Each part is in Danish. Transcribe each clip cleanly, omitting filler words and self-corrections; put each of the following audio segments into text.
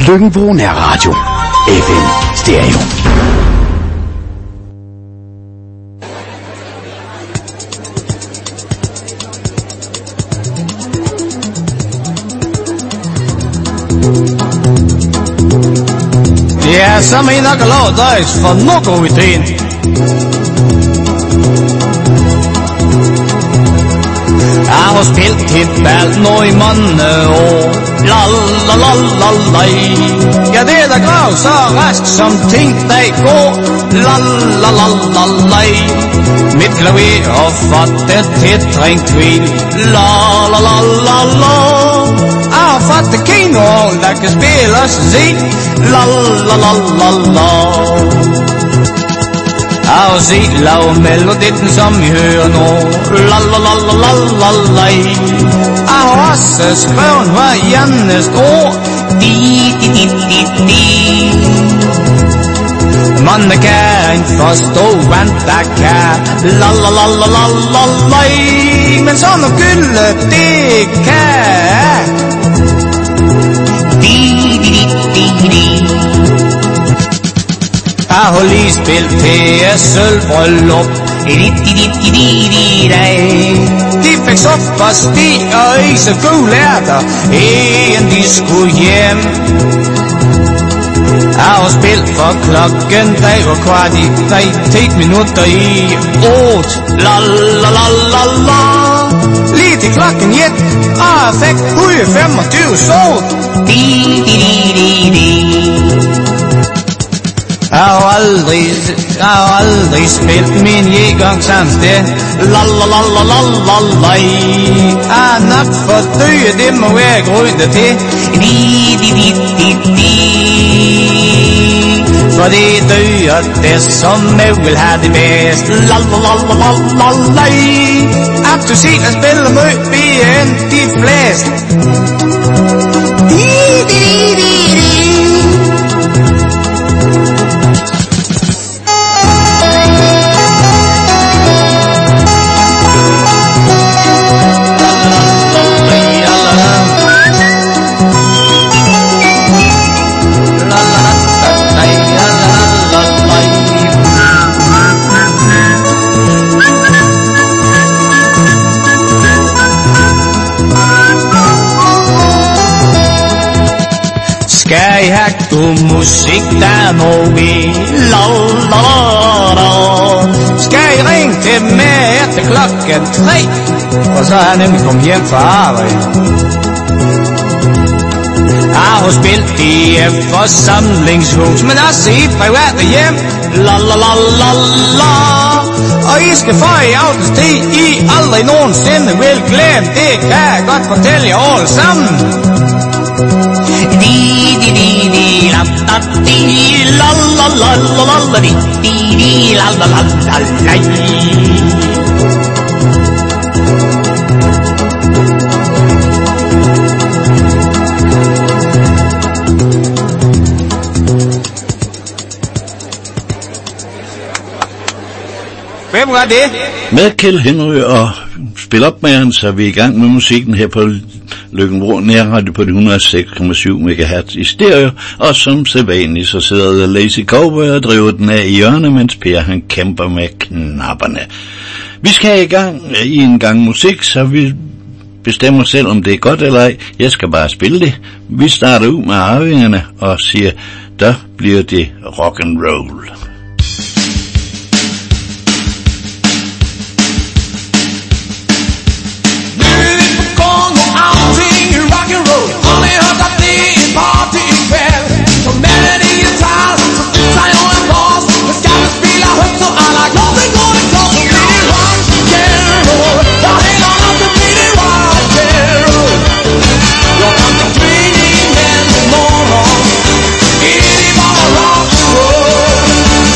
Løkken-Vrå Nærradio. FM Stereo. Ja, så mener jeg lov dig, for nu går vi til. Jeg har spillet til ball nu i mange år. La la la la la. Ja, det er der grav så rask som ting der går. La la la la la. Mit klaver har fået det til trængtvil. La la la la la. Jeg har fået det kino, der kan spilles sig. La la la la la. Jeg har set lav meloditten som I hører nu. La la la la la la la. Jeg har også skrevet hver eneste ord. Di di di di di. Man kan ikke forstå hvad der kan. La la la la la la la. Men sådan noget gylde det kan. Di di di di di. Jeg har lige spillet til et sølvbryllup. De fik suppe og sti og is og gule ærter, inden de skulle hjem. Jeg har spillet for klokken, der var kvart i 10 minutter i 8. La la la la la. Lige til klokken 1, og jeg fik 125 sol. Di di di di di. Jeg har aldrig spillet min jægang sådan sted. La la la la la la la. Jeg er nok for døde, det må være grunde til. Di di di di di. For det døde det som jeg vil have det bedst. La la la la la la la. At du set at spille mød mere end de flest. Di di di di di. Skal I have god musik, der må vi. La la la la. Skal I ringe til mig efter klokken 3? Og så er jeg nemlig kommet hjem fra arbejde. Jeg har spillet i et forsamlingshus, men også i private hjem. La la la la la. Og I skal få i aftenstid, I aldrig nogensinde vil glemme. Det kan jeg godt fortælle jer alle sammen. Di di di di la da di la la la la la la di di la la la la la. Hvem var det? Med Kjeld Henry og Spil op med han, så er vi i gang med musikken her på Løkken-Vrå Nærradio på de 106,7 MHz i stereo, og som sædvanligt så sidder der Lazy Cowboy og driver den af i hjørnet, mens Per han kæmper med knapperne. Vi skal i gang i en gang musik, så vi bestemmer selv om det er godt eller ej. Jeg skal bare spille det. Vi starter ud med Arvingerne og siger, der bliver det rock and roll. Rock and roll.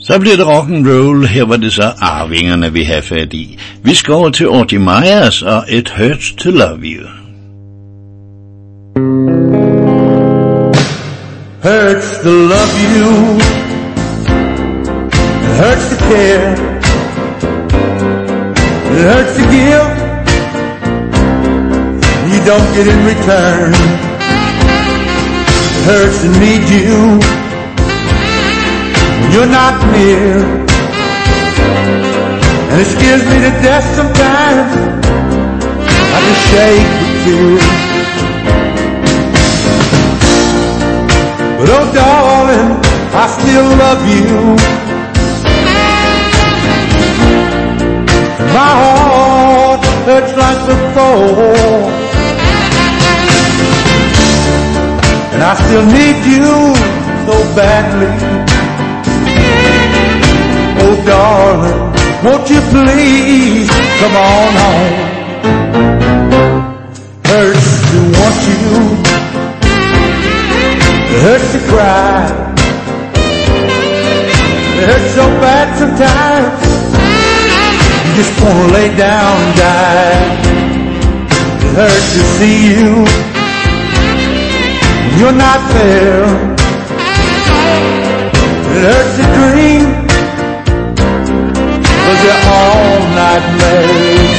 Så bliver det rock'n'roll. Her var det så Arvingerne, vi har fat i. Vi skal over til Audie Myers og It Hurts to Love You. Hurts to love you. It hurts to care. It hurts to give. You don't get in return. It hurts to need you. You're not near, and it scares me to death sometimes. I just shake with fear. But oh darling, I still love you. And my heart hurts like before, and I still need you so badly. Oh darling, won't you please come on home? Hurts to want you. It hurts to cry. It hurts so bad sometimes. You just wanna lay down and die. It hurts to see you. You're not there. It hurts to dream. Cause you're all nightmares.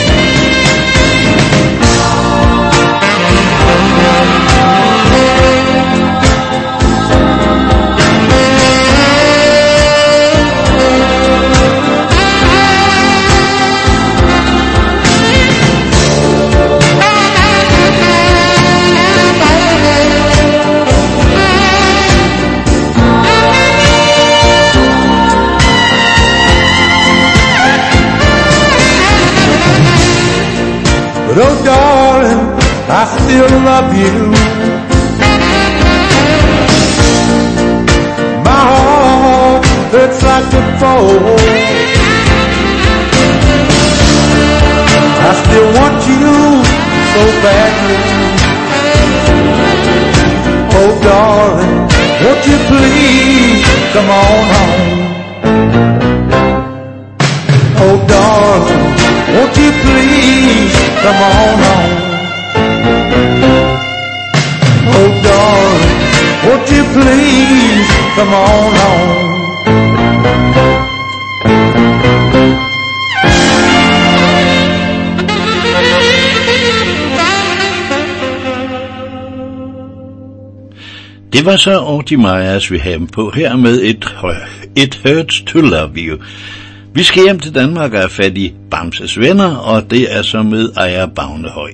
But oh darling, I still love you. My heart hurts like before. I still want you so badly. Oh darling, won't you please come on home? Oh darling, won't you please come on home? Oh darling, won't you please come on home? Det var så Audie Myers, vi havde på her med It Hurts to Love You. Vi skal hjem til Danmark og er fat i Bamses Venner, og det er så med Ejer Bavnehøj.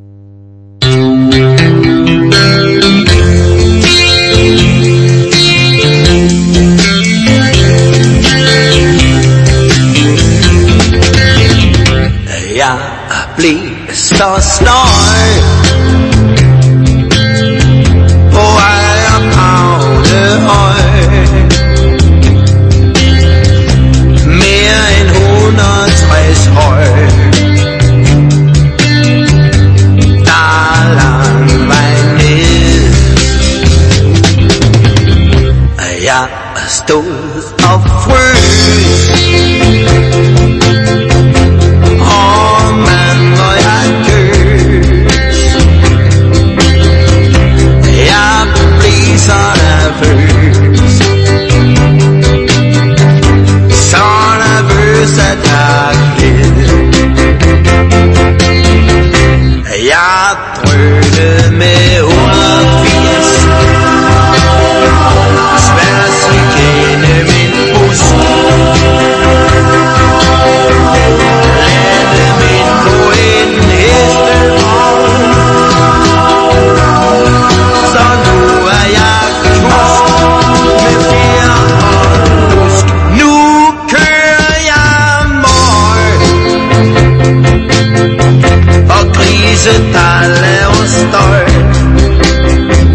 Jeg blev så snøj på Ejer Bavnehøj. Mere end 160 høj. Der er lang vej ned. Jeg stod og frøs. Og mand, hvor jeg gøs. Jeg blev så nervøs. Så nervøs, at jeg gled. Jeg drønede med 180. Sværs igennem min bus. Landede midt på en hestevogn. Så nu er jeg knust med fjer og lusk. Nu kører jeg møg og grise, der laver støj.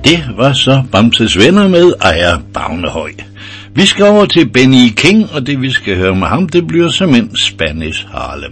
Det var så Bamses Venner med Ejer Bavnehøj. Vi skal over til Benny King, og det vi skal høre med ham, det bliver simpelthen Spanish Harlem.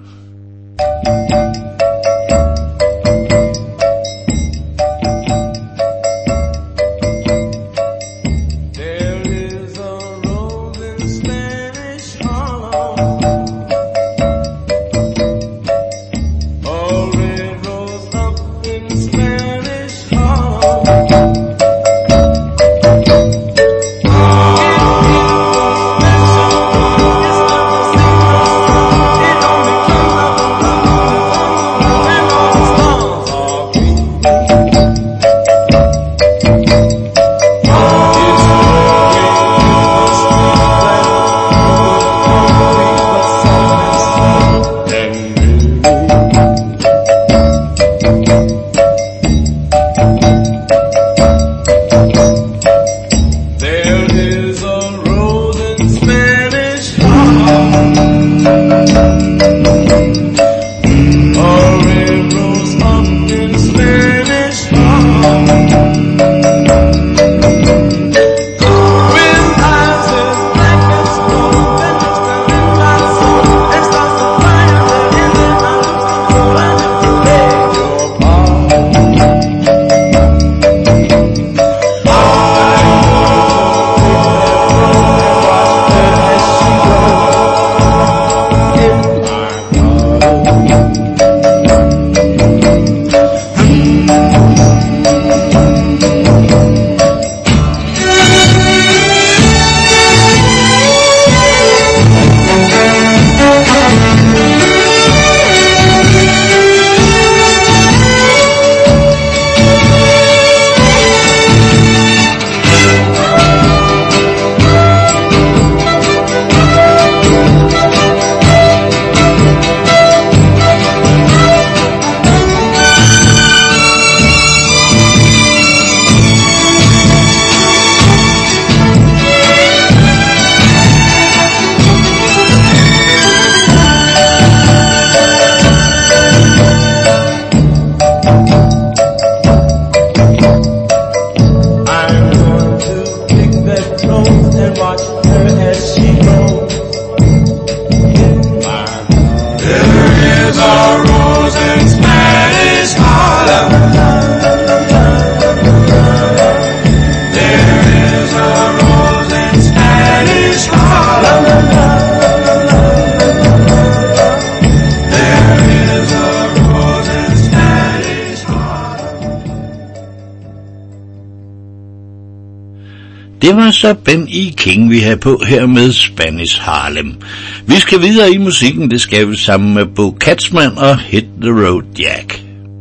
Det var så Benny King, vi har på her med Spanish Harlem. Vi skal videre i musikken, det skal vi sammen med Bo Katzman og Hit the Road Jack.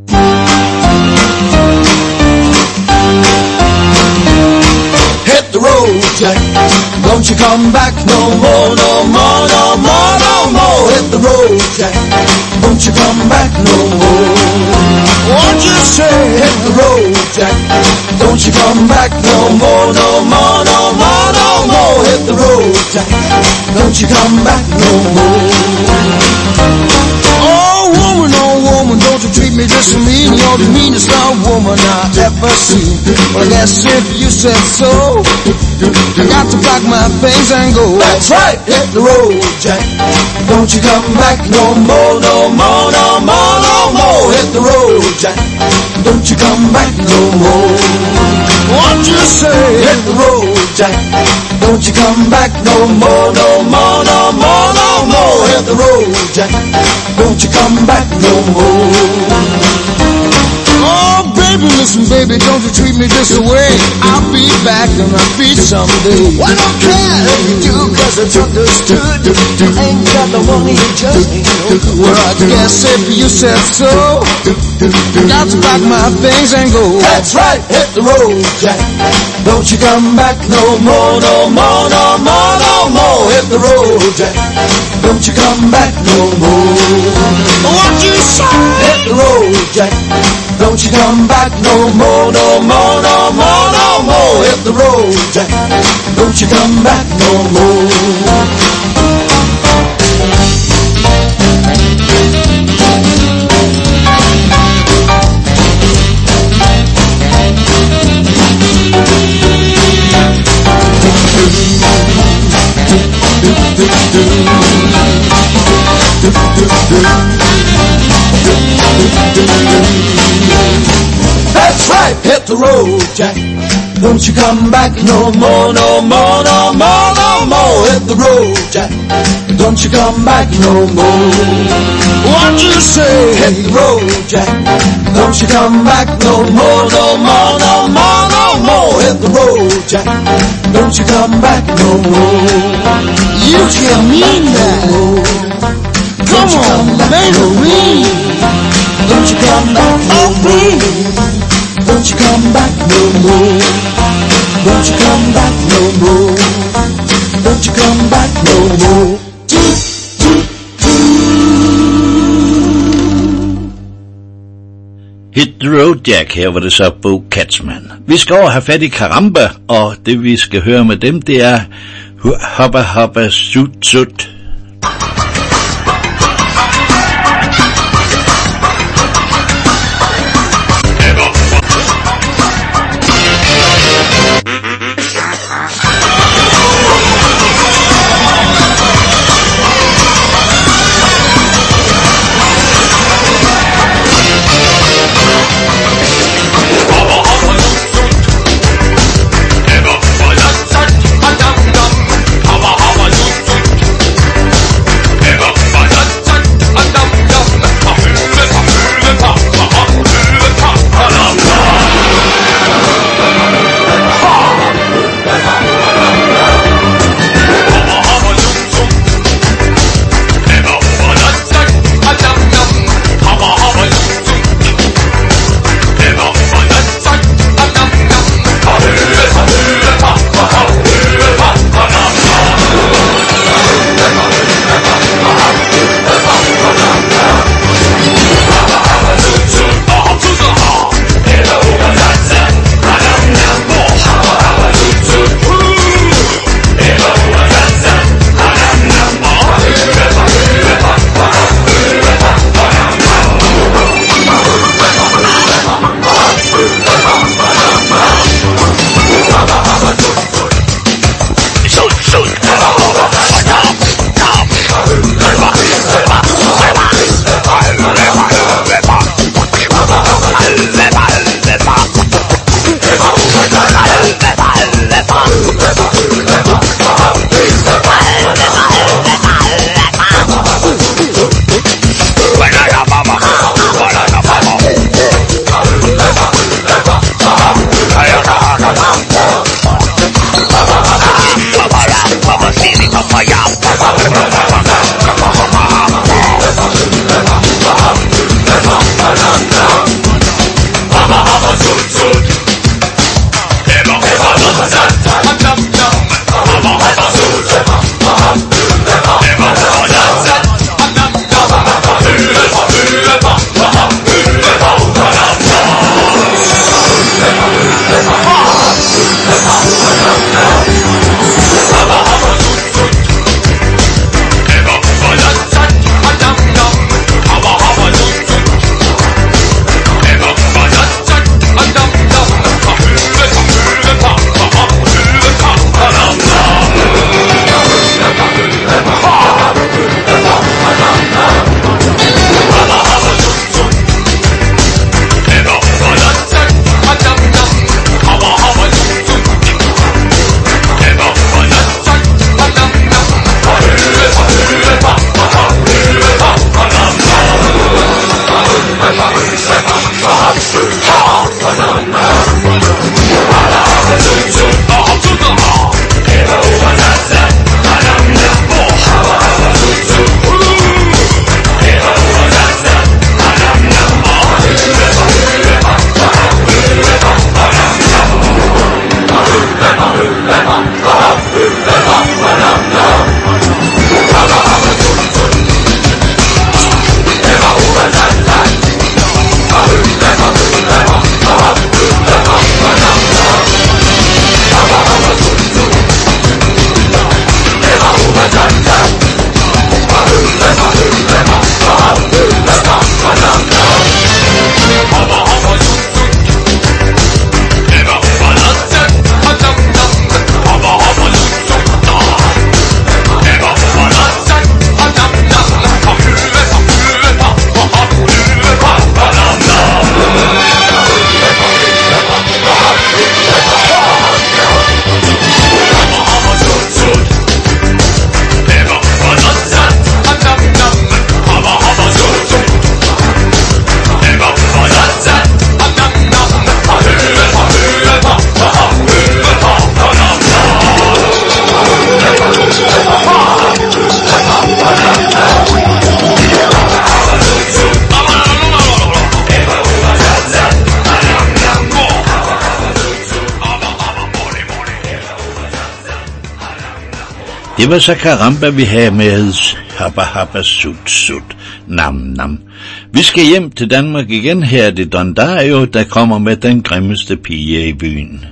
Hit the road, Jack. Don't you come back no more, no more, no more, no more. Hit the road, Jack. Don't you come back no more. Won't you say, hit the road, Jack. Don't you come back no more, no more, no more, no more. Hit the road, Jack. Don't you come back no more. Oh woman, don't you treat me just so mean. You're the meanest old woman I ever seen. Well, I guess if you said so, I got to pack my things and go. That's right, hit the road, Jack. Don't you come back no more, no more, no more, no more. Hit the road, Jack. Don't you come back no more. Won't you say, hit the road, Jack. Don't you come back no more, no more, no more, no more. Hit the road, Jack. Don't you come back no more. Oh, baby, listen, baby, don't you treat me this way. I'll be back on my feet someday. Well, I don't care if you do, cause it's understood. Ain't got no money, you just ain't no good. Well, I guess if you said so, got to pack my things and go. That's right, hit the road, Jack. Don't you come back no more, no more, no more, no more. Hit the road, Jack. Don't you come back no more. What you say? Hit the road, Jack. Don't you come back no more, no more, no more, no more. Hit the road, Jack. Don't you come back no more. hit the road, Jack. Don't you come back no more, no more, no more, no more. Hit the road, Jack. Don't you come back no more. What you say? Hit the road, Jack. Don't you come back no more, no more, no more, no more. Hit the road, Jack. Don't you come back no more. You can't mean that. Come on, baby, me. Don't you come back no more. Don't you come back no more. Don't you come back no more. Don't you come back no more. Hit the road, Jack. Her var det så Bo Katzman. Vi skal over have fat i Karamba, og det vi skal høre med dem, det er Hoppa Hoppa Sut Sut. Det var så Karamba, vi havde med Habba Habba Sut Sut Nam Nam. Vi skal hjem til Danmark igen. Her er det Don Dario, der kommer med den grimmeste pige i byen.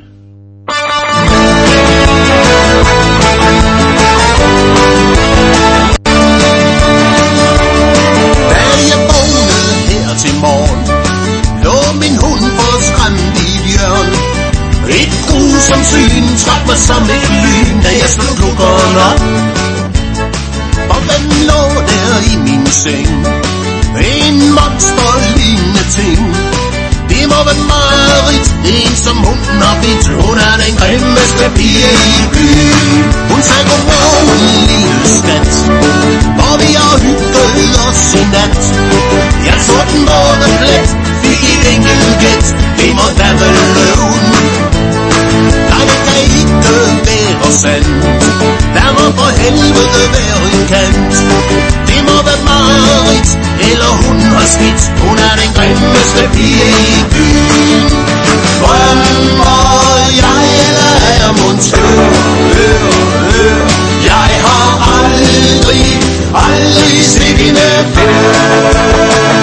Da jeg vågnede her til morgen, lå min hund på stranden i et hjørne. Et grusomt syn trak mig som et lyn, da jeg slog lukkeren op. Og hvem lå der i min seng? En monsterlignende ting. Det må være Marit, en som hunden har bidt. Hun er den grimmeste pige i byen. Hun sagde godmorgen, lille skat, hvor vi har hygget os i nat. Jeg så den både plet, fik et enkelt gæt. Det må da vel hun. Nej, det kan ikke være sandt. Der må for helvede være en kant. Det må være Marit, eller hun har skidt. Hun er den grimmeste pige i byen. Drømmer jeg, eller er jeg mondskør? Jeg har aldrig set hende før.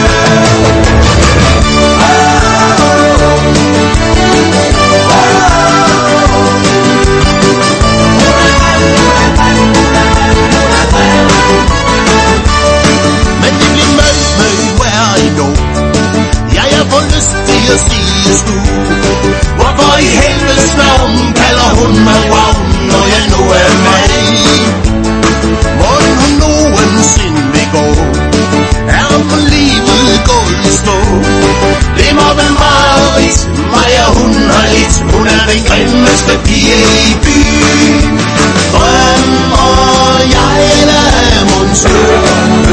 Hvorfor i helvedes navn kalder hun mig Ravn, når jeg nu er med? Hvordan hun nogensinde vil gå, er på livet gået i stå. Det må være Marit, mig og hun har lidt. Hun er den grimmeste pige i byen. Drømmer jeg, eller er mondskør?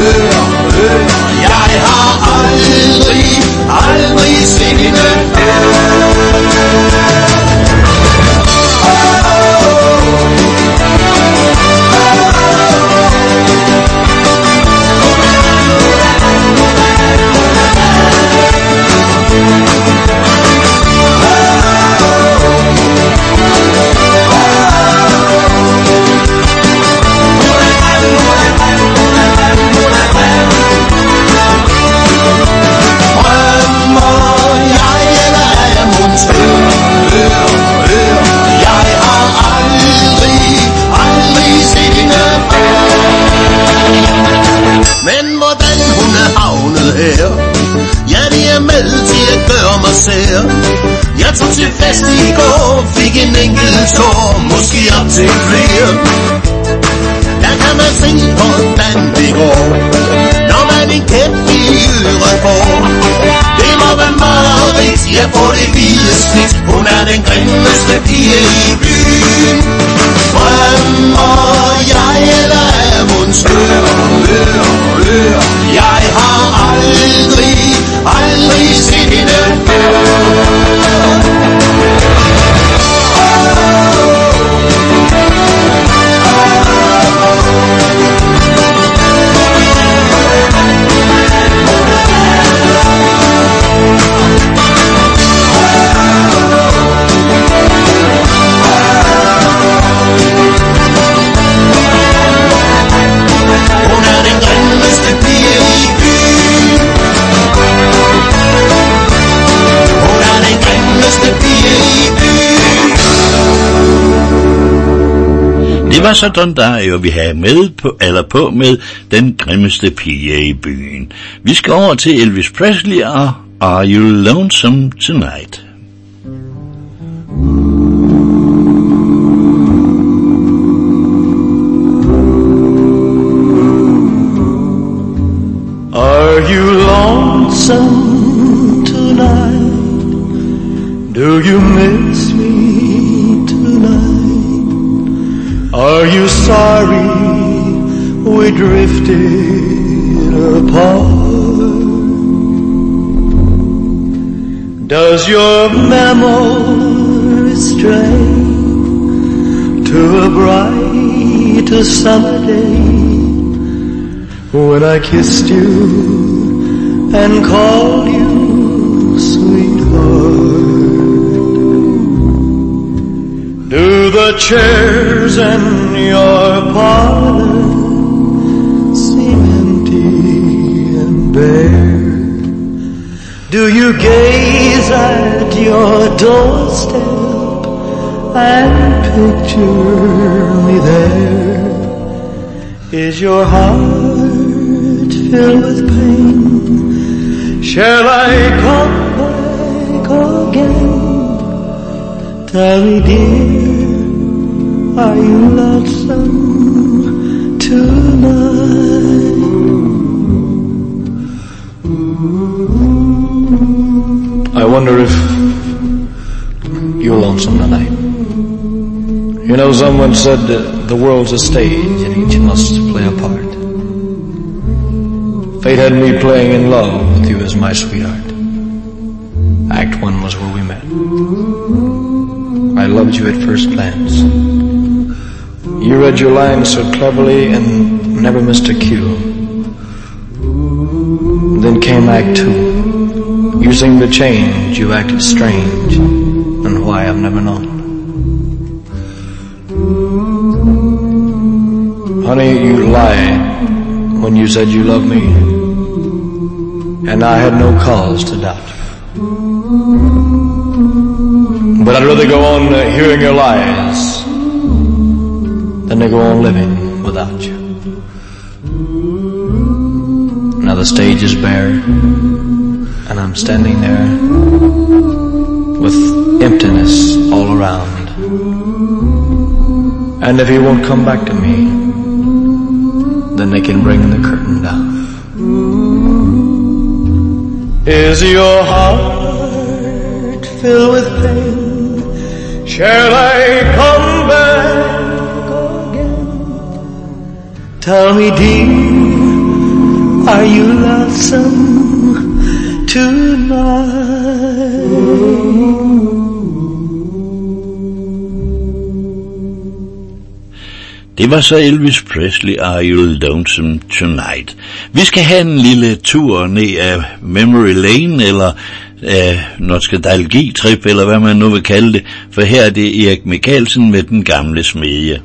Jeg har aldrig set hende før. Jeg tog til fest i går, fik en enkelt tår, måske op til flere. Der kan man se, hvordan det går, når man en kæft i øret får. Det må være Marit, jeg får det hvide snit. Hun er den grimmeste pige i byen. Drømmer jeg, eller er mondskør? Jeg har aldrig set hende før. Det var sådan der jo vi havde med på med den grimmeste pige i byen. Vi skal over til Elvis Presley og Are You Lonesome Tonight? Are you lonesome tonight? Do you miss me tonight? Are you sorry we drifted apart? Does your memory stray to a bright summer day when I kissed you and called you sweetheart? Do the The chairs in your parlor seem empty and bare. Do you gaze at your doorstep and picture me there? Is your heart filled with pain? Shall I come back again? Tell me, dear, are you lonesome tonight? I wonder if you're lonesome tonight. You know, someone said that the world's a stage and each must play a part. Fate had me playing in love with you as my sweetheart. Act 1 was where we met. I loved you at first glance. You read your lines so cleverly and never missed a cue. Then came Act 2. You seemed to change, you acted strange, and why I've never known. Honey, you lied when you said you loved me, and I had no cause to doubt. But I'd rather go on hearing your lies than to go on living without you. Now the stage is bare, and I'm standing there with emptiness all around. And if he won't come back to me, then they can bring the curtain down. Is your heart filled with pain? Shall I come back again? Tell me, dear, are you lonesome tonight? Det var så Elvis Presley, Are You Lonesome Tonight. Vi skal have en lille tur ned af Memory Lane, eller nostalgi-trip, eller hvad man nu vil kalde det, for her er det Erik Michaelsen med Den Gamle Smedje.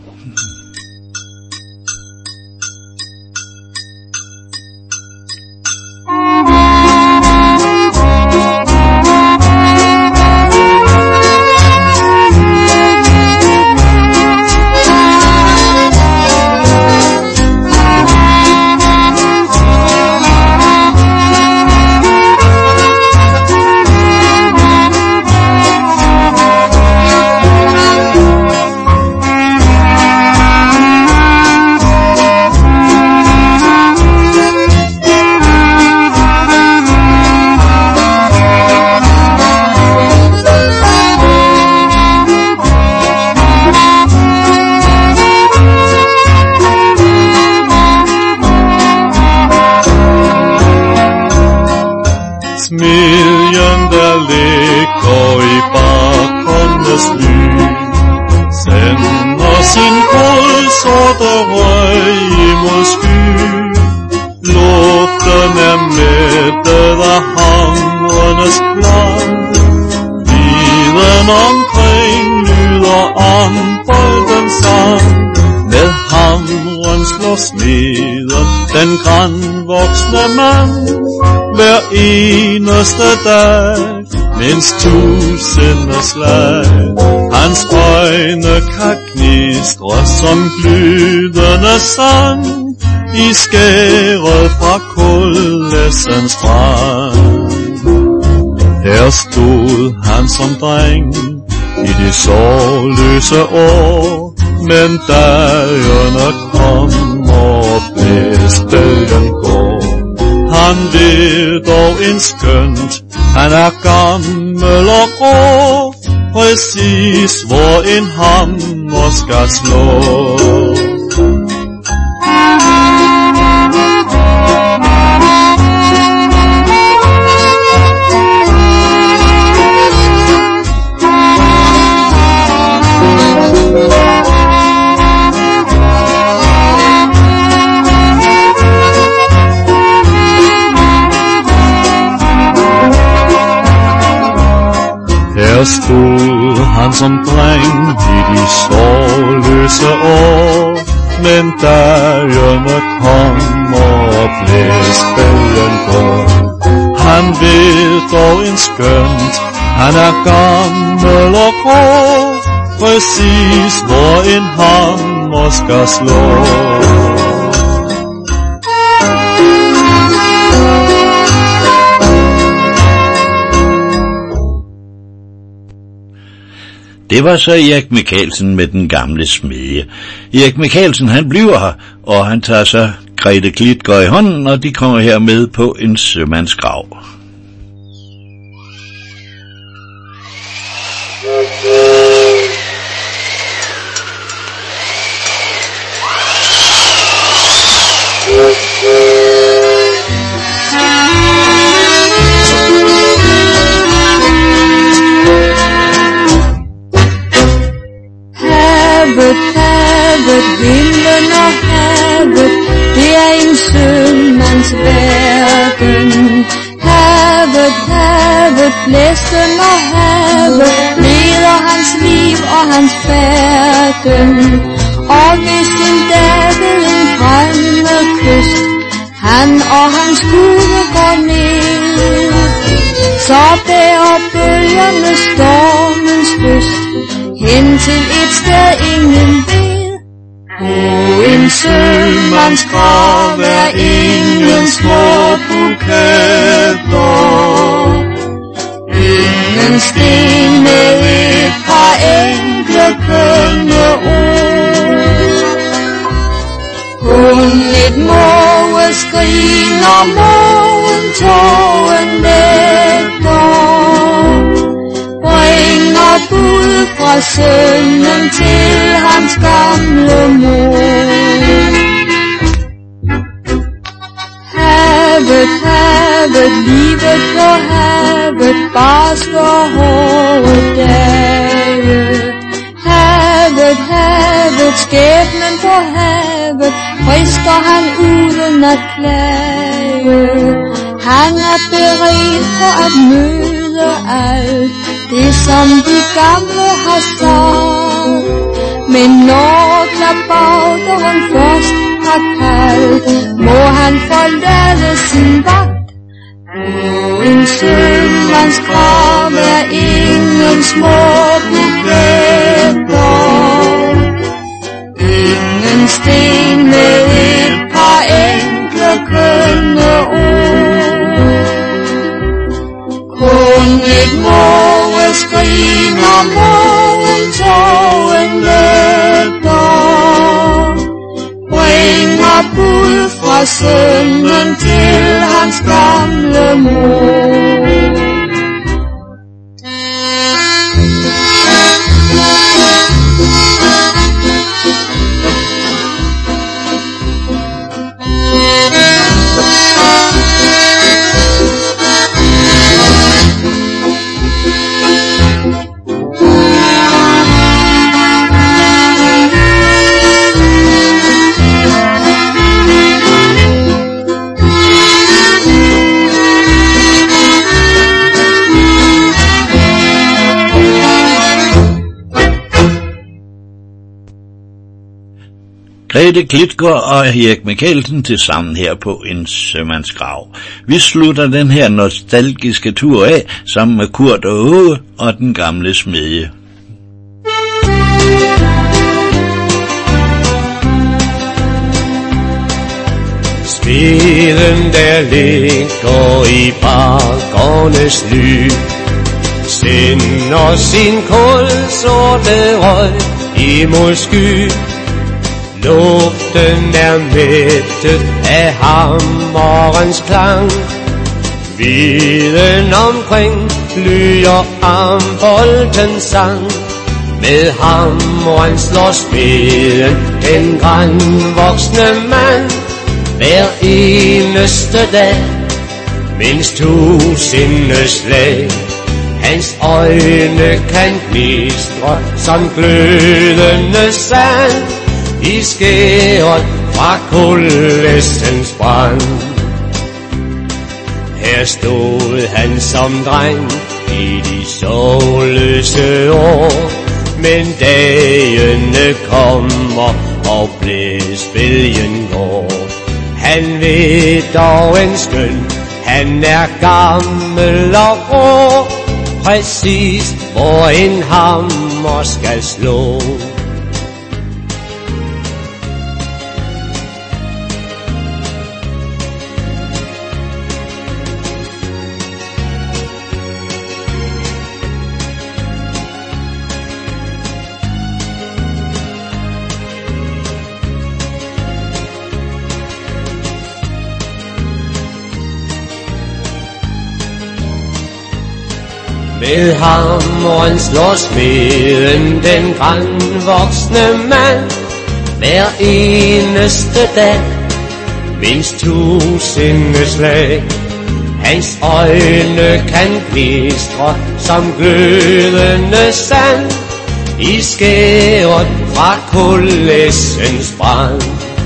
Den grandvoksne mand hver eneste dag, mindst 1000 slag. Hans øjne kan gnistre som glydende sand i skæret fra Kullesens strand. Her stod han som dreng i de sorgløse år, men dagene kom og blæsten går. Han ved dog en skønt, han er gammel og grå, præcis hvor en hammer skal slå. Her stod han som dreng i de sorgløse år, men dagene kommer og blæsbølgen går. Han ved dog en skønt, han er gammel og grå, præcis hvor en hammer skal slå. Det var så Erik Michaelsen med Den Gamle Smedje. Erik Michaelsen, han bliver her, og han tager så Grete Klitgaard i hånden, og de kommer her med på en sømandsgrav. Himlen og havet, det er en sømands verden. Havet, blæsten og havet, leder hans liv og hans færden. Og hvis en dag ved en fremmed kyst, han og hans gude går ned, så bærer bølgerne stormens lyst hen til et sted ingen ved. En sømands grav er ingen små buketter, ingen sten med et par enkle kønne ord. Kun et mågeskrig, når morgentågen letter, bringer bud fra sønnen til hans gamle mor. Havet, livet på havet, barske og hårde dage. Havet, skæbnen på havet, frister han uden at klage. Han er beredt for at møde alt det, som de gamle har sagt. Men når klabauteren først har kaldt, må han forlade sin vagt. En sømands grav er ingen små buketter, ingen sten med et par enkle kønne ord. Kun et mågeskrig, når morgentågen letter, bringer bud fra sønnen til hans gamle mor. Grete Klitgaard og Erik Michaelsen til sammen her på en sømandsgrav. Vi slutter den her nostalgiske tur af sammen med Kurt og Åge og Den Gamle Smedje. Smeden der ligger i bakkernes ly, sender sin kulsorte røg imod sky. Luften er mættet af hammerens klang, viden omkring lyder amboltens sang. Med hammeren slår smeden den grænvoksne mand hver eneste dag, mindst 1000 slag. Hans øjne kan gnistre som glødende sand i skæret fra kullestens brand. Her stod han som dreng i de solløse år. Men dagene kommer, og blæsbølgen går. Han ved dog en skøn, han gammel og rå, præcis hvor en hammer skal slå. Med hammeren slår smeden den grandvoksne mand hver eneste dag, mindst 1000 slag. Hans øjne kan glistre som glødende sand i skæret fra kulessens brand.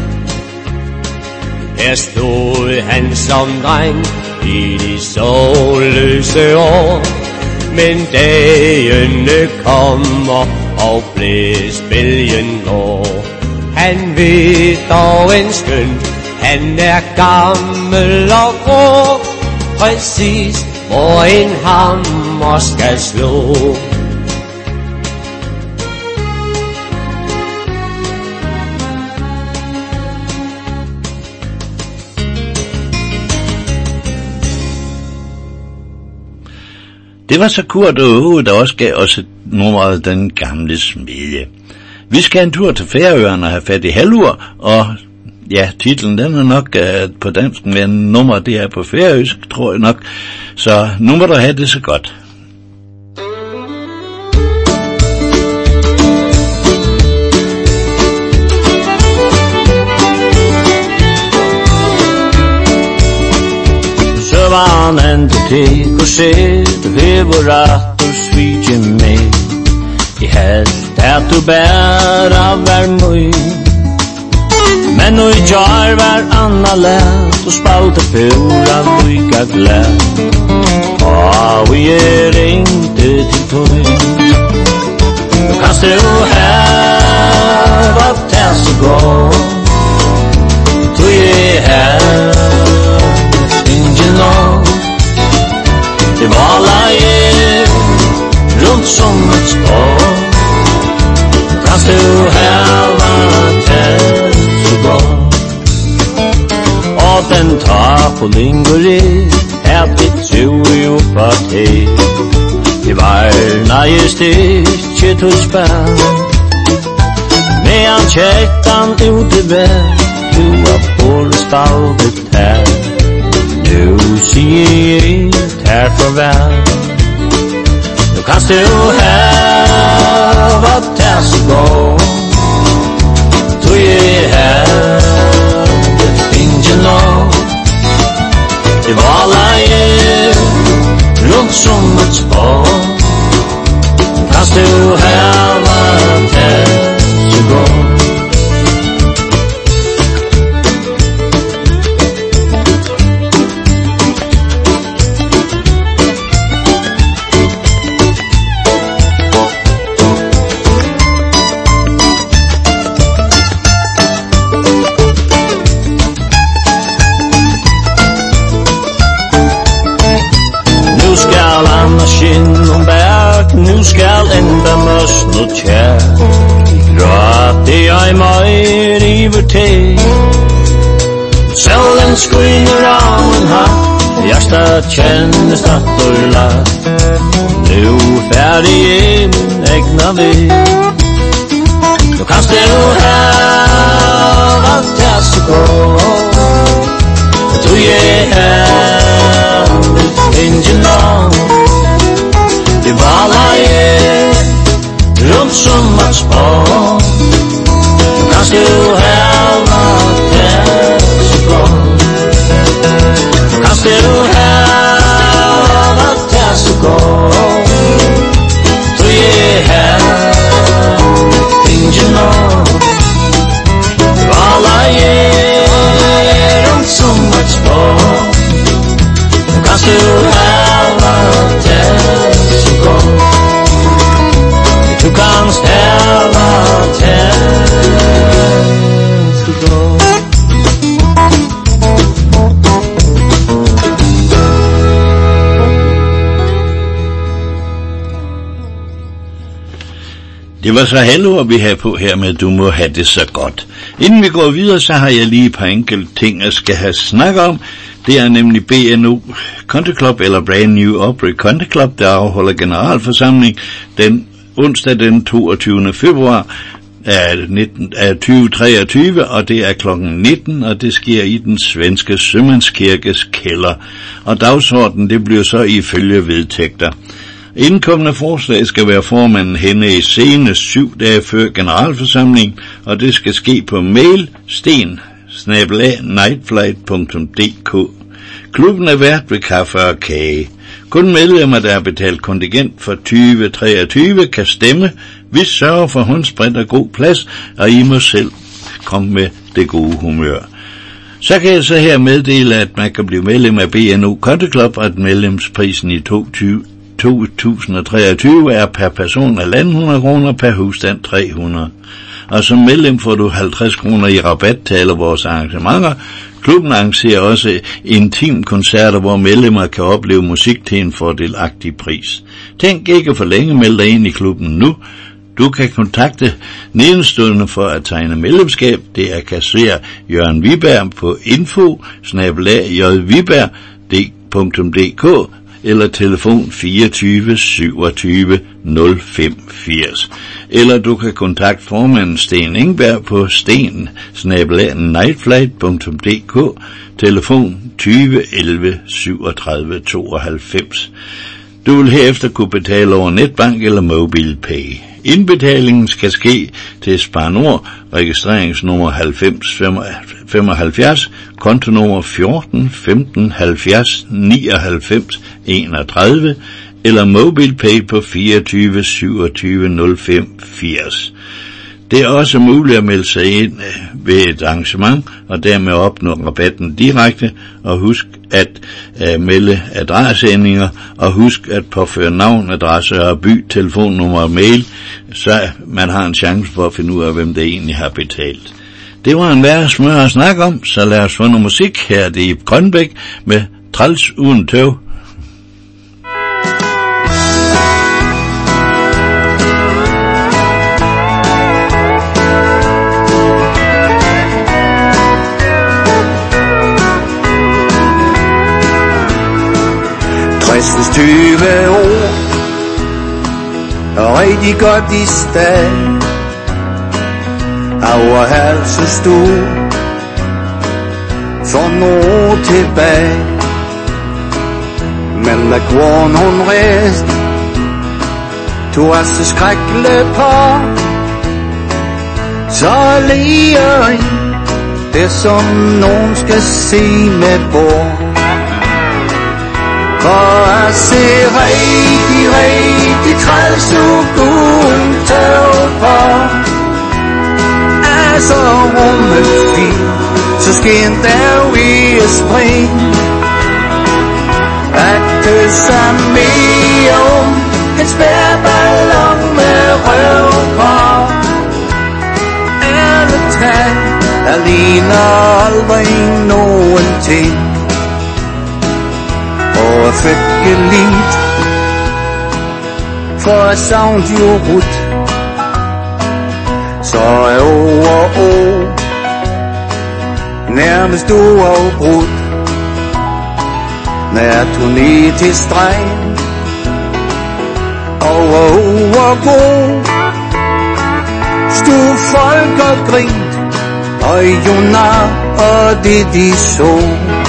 Her stod han som dreng i de solløse år. Men dagene kommer, og blæsbølgen går. Han ved dog en skøn, han gammel og grå, præcis hvor en hammer skal slå. Det var så Kurt og Åge, der også gav os et nummer af Den Gamle Smedje. Vi skal en tur til Færøerne og have fat i halvur, og ja, titlen den er nok på dansk, men nummer det er på færøsk, tror jeg nok. Så nu må du have det så godt. Søvann endur tek og sér, du hefur aftur svíkje mig. Jeg helt at du bæra vær møy, men nu i jar var anna lät, du spalte pura lyka glad. Og vi ringte til tøy, nu kanst du heva tæs og gå, tøy her. Det var leie rundt som et spår, kanst du heva tæs og gå. Og den tap og lingeri her ditt tui oppa til. Det var nægist ikkje til spæn, medan kjektan ute vær, du var på spaldet her. Nu sier jeg her farvel, nu kanst du heva tæs og gå, tog jeg her, det finnes nå. Det var leie rundt som et spår, kanst du heva tæs og gå. Nu skal enda møsn og kjær, gråte jeg meg river til. Solen skiner av en hatt, hjertet kjennes nattorlag. Nu ferdig i min egna vei, nu kanst du heva tæs og gå, tog jeg her, ingen nå. Det var leie rundt som et spår, nu kanst du heva tæs og gå, nu kanst du heva tæs og gå, tog jeg her, ingen nå. Det var leie rundt som et spår, nu kanst du heva tæs Det var så halvår, vi havde på her med, du må have det så godt. Inden vi går videre, så har jeg lige et par enkelte ting, jeg skal have snakket om. Det er nemlig BNO Country Club, eller Brand New Opry Country Club, der afholder generalforsamling den onsdag den 22. februar af 2023, og det er klokken 19, og det sker i den svenske sømandskirkes kælder. Og dagsordenen, det bliver så ifølge vedtægter. Indkommende forslag skal være formanden henne i senest 7 dage før generalforsamling, og det skal ske på mail sten@nightflight.dk. Klubben er vært ved kaffe og kage. Kun medlemmer, der har betalt kontingent for 2023, kan stemme. Vi sørger for håndsprit og god plads, og I må selv komme med det gode humør. Så kan jeg så her meddele, at man kan blive medlem af BNO Country Club, og at medlemsprisen i 2023 er per person af 1.100 kroner, per husstand 300. Og som medlem får du 50 kroner i rabat til alle vores arrangementer. Klubben arrangerer også intimkoncerter, hvor medlemmer kan opleve musik til en fordelagtig pris. Tænk ikke for længe, meld dig ind i klubben nu. Du kan kontakte nedenstående for at tegne medlemskab. Det er kasserer Jørgen Viberg på info@jviberg.dk eller telefon 24 27 05 80. Eller du kan kontakte formanden Sten Engberg på sten@nightflight.dk, telefon 20 11 37 92. Du vil herefter kunne betale over netbank eller MobilePay. Indbetalingen skal ske til Spar Nord, registreringsnummer 90 75, kontonummer 14 15 70 99 31, eller MobilePay på 24 27 05 80. Det er også muligt at melde sig ind ved et arrangement, og dermed opnå rabatten direkte, og husk at melde adresseændinger, og husk at påføre navn, adresse og by, telefonnummer og mail, så man har en chance for at finde ud af, hvem der egentlig har betalt. Det var en værre smør at snakke om, så lad os få noget musik. Her er det i Grønbæk med Træls uden tøv. Kristens 20 år og rigtig godt i stad, over halsen stod for nogle år tilbage. Men da kron hun rest, tog os det skrækle på, så lige det som nogen skal se med bord. For at se rigtig træls uden tøv på, altså rummet fint, så skin der i et spring. At kysse mig om en spærballon med røv på, alle træ, der ligner aldrig nogen ting. Og jeg fik gelint, for jeg savnede jo Ruth. Så er over nærmest uafbrudt, når tog ned til stregen over gå. Stod folk og grint, og Jonar og det de så.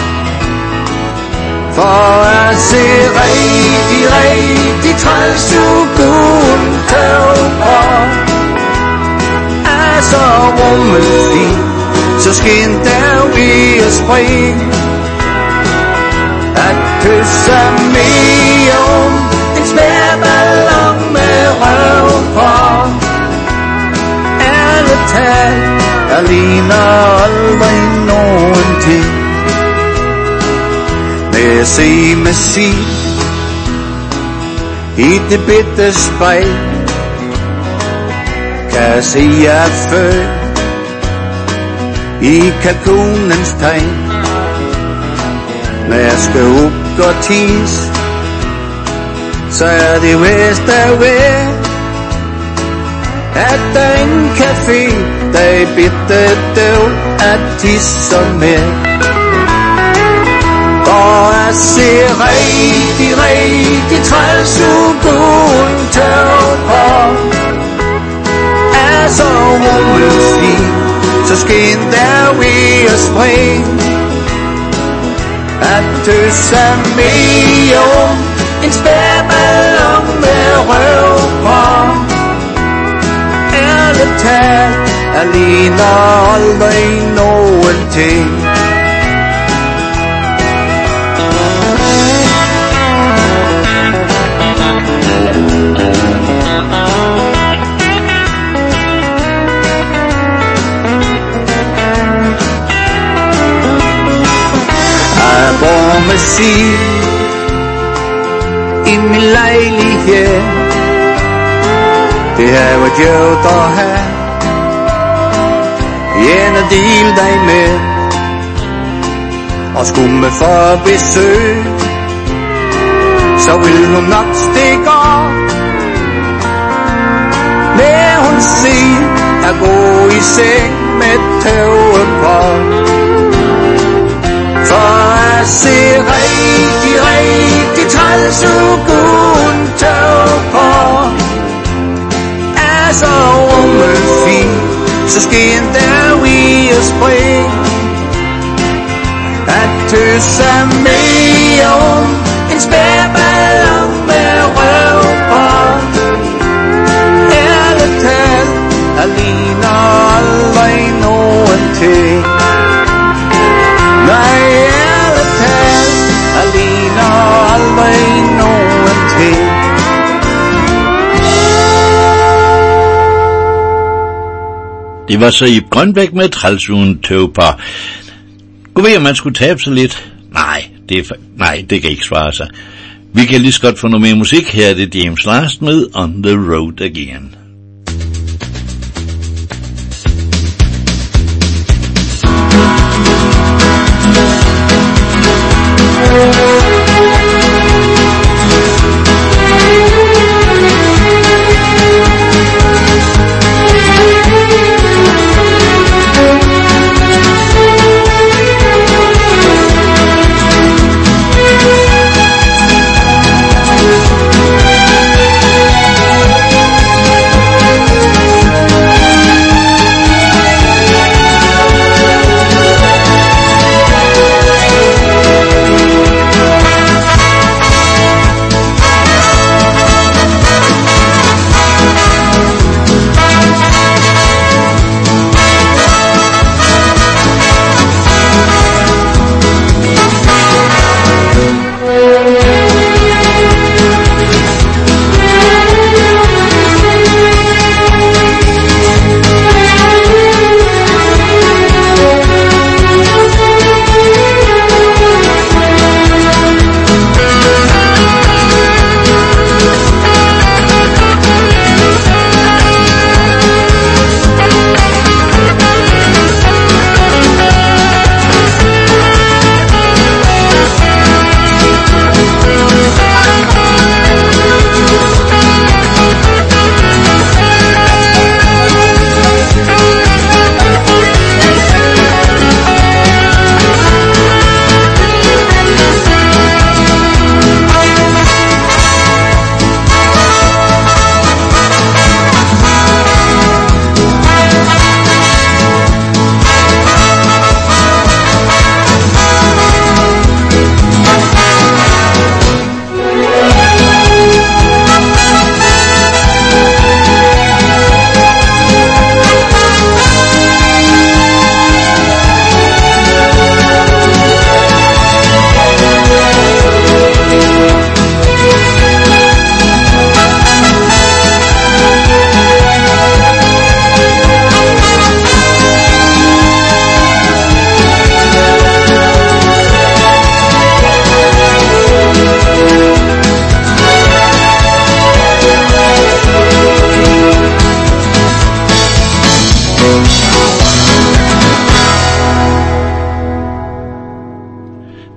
For at se rigtig træls uden tøv på, altså rummet fint, så skin der i et spring. At kysse mig om en spærballon med røv på, alle tal, der ligner aldrig nogen ting. Når jeg ser mig sig i det bitte spejl, kan jeg se jer før i kalkunens tegn. Når jeg skal op og tis, så er det vest af vejr. at der er en café, der er bitte døv at tisse med. Og jeg ser rigtig træls uden tøv på. Er så rummelfin, så skin der ved at springe. At tøsse mere om en spærballon med røv på. Ærligt talt, jeg ligner aldrig nogen ting. Jeg bor med Siv i min lejlighed. Det har været gjort at have en at dele dig med. Og skulle man få besøg, så vil hun nok stikke op. Men hun siger, jeg går i seng med tøven på. For jeg ser rigtig træls uden tøv på. Er så rummelfin, så skin der ved at springe. At tøsse mere om en spærballon med røv på. Ærligt talt, jeg ligner aldrig nogen ting. Nej, ærligt talt, jeg ligner aldrig nogen ting. Det var så Ib Grønbæk med træls uden tøv på. Gå ved, om man skulle tabe sig lidt? Nej, det kan ikke svare sig. Vi kan lige så godt få noget mere musik. Her er det James Last med On the Road Again.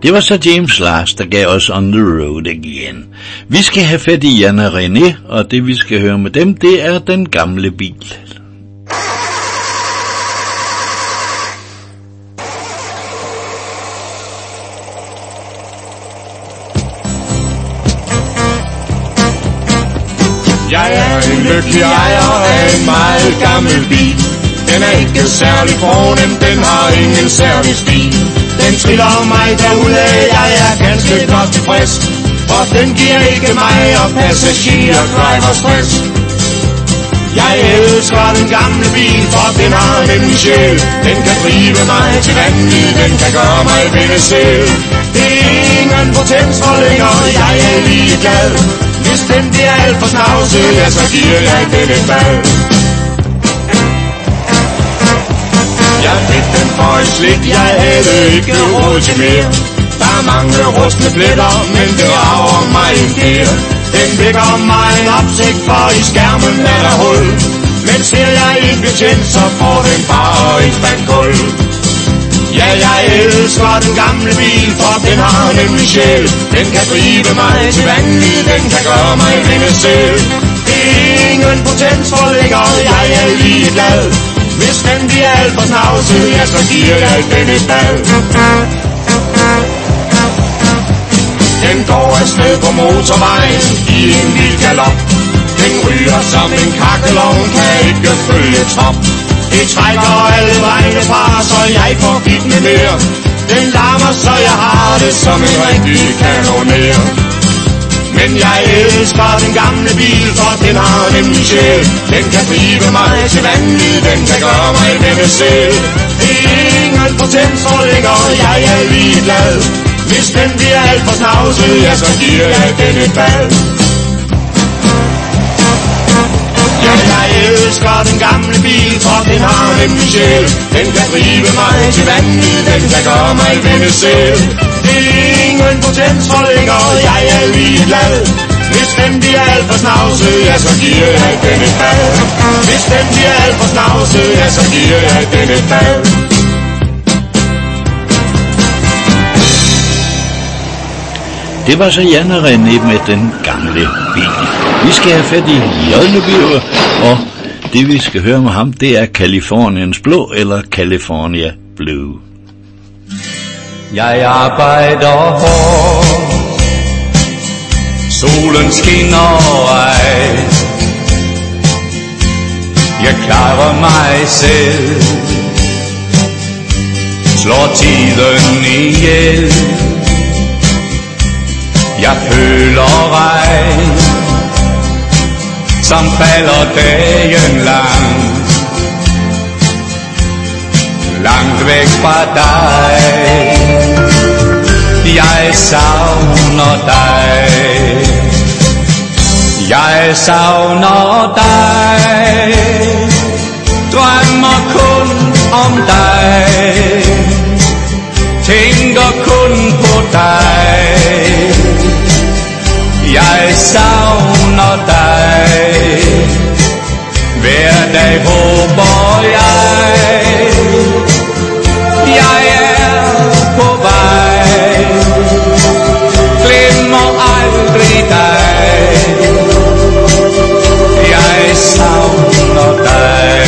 Det var så James Last, der gav os On the Road Again. Vi skal have fat i Jan og René, og det vi skal høre med dem, det er Den Gamle Bil. Jeg er en lykkelig ejer af en meget gammel bil. Den er ikke særlig fornem, den har ingen særlig stil. Den triller mig derudad, jeg er ganske godt tilfreds. For den giver ikke mig og passagerer driver stress. Jeg elsker den gamle bil, for den har nemlig sjæl. Den kan drive mig til vanvid, den kan gøre mig ved det selv. Det er ingen potens for længere, jeg er ligeglad. Hvis den bliver alt for snavset, ja, så giver jeg den et bad. Jeg fik den for et slik, jeg havde ikke råd til mere. Der er mange rustne pletter, men det rager mig en kære. Den vækker mig en opsigt, for i skærmen er der hul. Men ser jeg en betjent, så får den bare en spand kul. Ja, jeg elsker den gamle bil, for den har nemlig sjæl. Den kan drive mig til vanvid, den kan gøre mig ved det selv. Det er ingen potens for længere, jeg er ligeglad. Hvis den bliver alt for snavset, ja, så giver jeg den et bad. Den går afsted på motorvejen i en vild galop. Den ryger som en kakkelovn, kan ikke følge trop. Det trækker alle vegne fra, så jeg får gitt med mere. Den larmer, så jeg har det som en rigtig kanoner. Men jeg elsker den gamle bil, for den har nemlig sjæl. Den kan drive mig til vanvid, den kan gøre mig ved det selv. Det er ingen potens for længere, jeg er ligeglad. Hvis den bliver alt for snavset, ja, så giver jeg den et bad. Ja, jeg elsker den gamle bil, for den har nemlig sjæl. Den kan drive mig til vanvid, den kan gøre mig ved det selv. Det er ingen potens for længere, jeg er ligeglad. Hvis den bliver alt for snavset, ja, så giver jeg den et bad. Hvis den bliver alt for snavset, ja, så giver jeg den et bad. Det var så Jan og René med Den Gamle Bil. Vi skal have fat i Jødnebyr, og det vi skal høre med ham, det er Californiens Blå eller California Blue. Jeg arbejder hårdt, solen skinner ej. Jeg klarer mig selv, slår tiden ihjel. Jeg føler regn, som falder dagen lang. Langt væk fra dig, jeg savner dig. Jeg savner dig, drømmer kun om dig. Tænker kun på dig. Jeg savner dig, hver dag håber jeg. Jeg er på vej, glemmer aldrig dig. Jeg savner dig.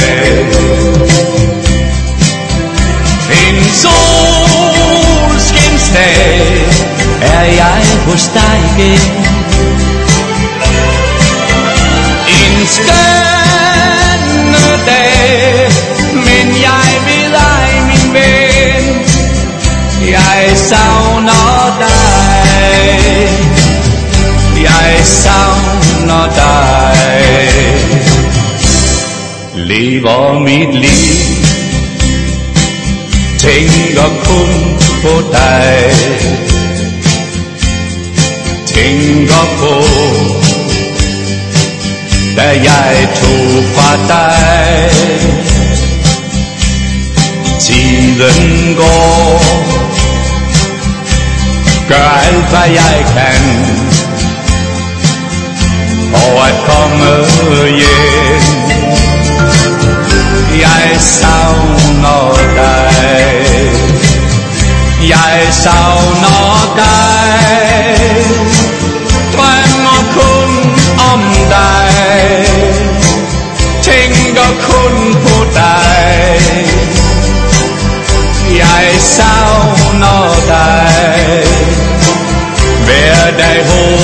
En solskinsdag er jeg hos dig igen. En skønne dag, men jeg ved ej, min ven, jeg savner dig. Jeg savner dig. Lever mit liv, tænker kun på dig. Tænker på, da jeg tog fra dig. Tiden går, gør alt hvad jeg kan for at komme hjem. Jeg savner dig. Jeg savner kun på dig. Jeg savner dig. Hver dag